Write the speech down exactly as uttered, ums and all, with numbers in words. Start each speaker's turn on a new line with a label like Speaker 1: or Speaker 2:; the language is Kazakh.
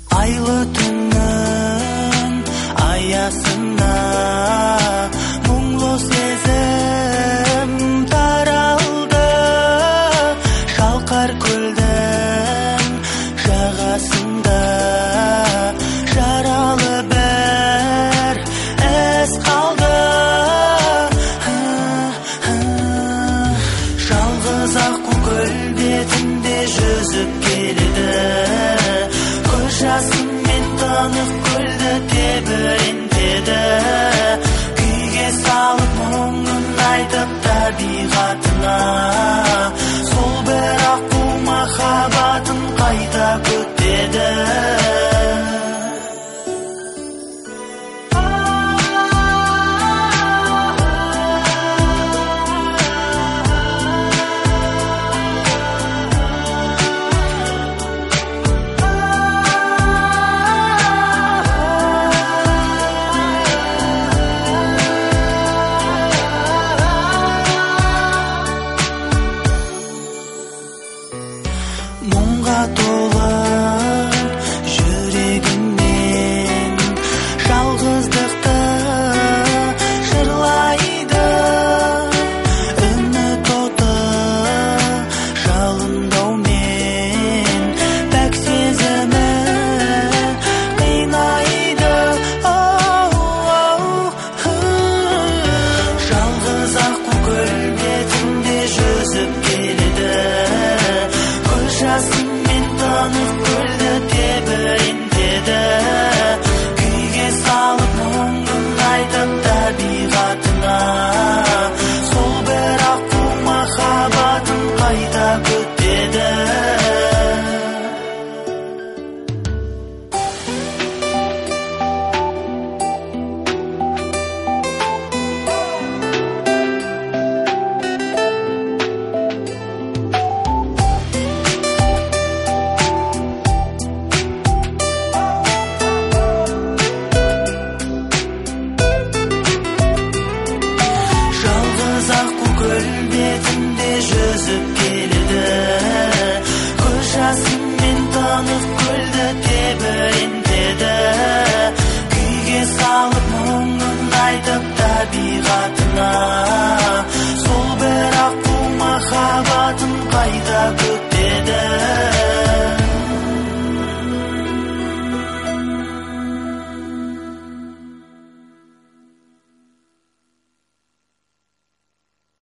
Speaker 1: Айлы түннің аясына мұңлы сезім таралды, шалқар көлдің жағасында жаралы бір із қалды. Жалғыз аққу көл бетінде жүзіп келеді, көз жасымен тынық көлді тебірентеді. Күйге салып мұңын айтып табиғатына, сол бір аққу махаббатын қайта күтеді. Мұңға толы жүрегіммен жалғыздықты жырлайды, үміт оты жалындаумен пәк сезімі қинайды. Жалғыз аққу көл бетінде жүзіп келеді, жасымен тынық көлді тебірентеді. Күйге салып мұңын айтып табиғатына, сол бір аққу махаббатын қайта күтеді. Аққу көл бетінде жүзіп келеді, көз жасымен тынық көлді тебірентеді. Күйге салып мұңын айтып табиғатына,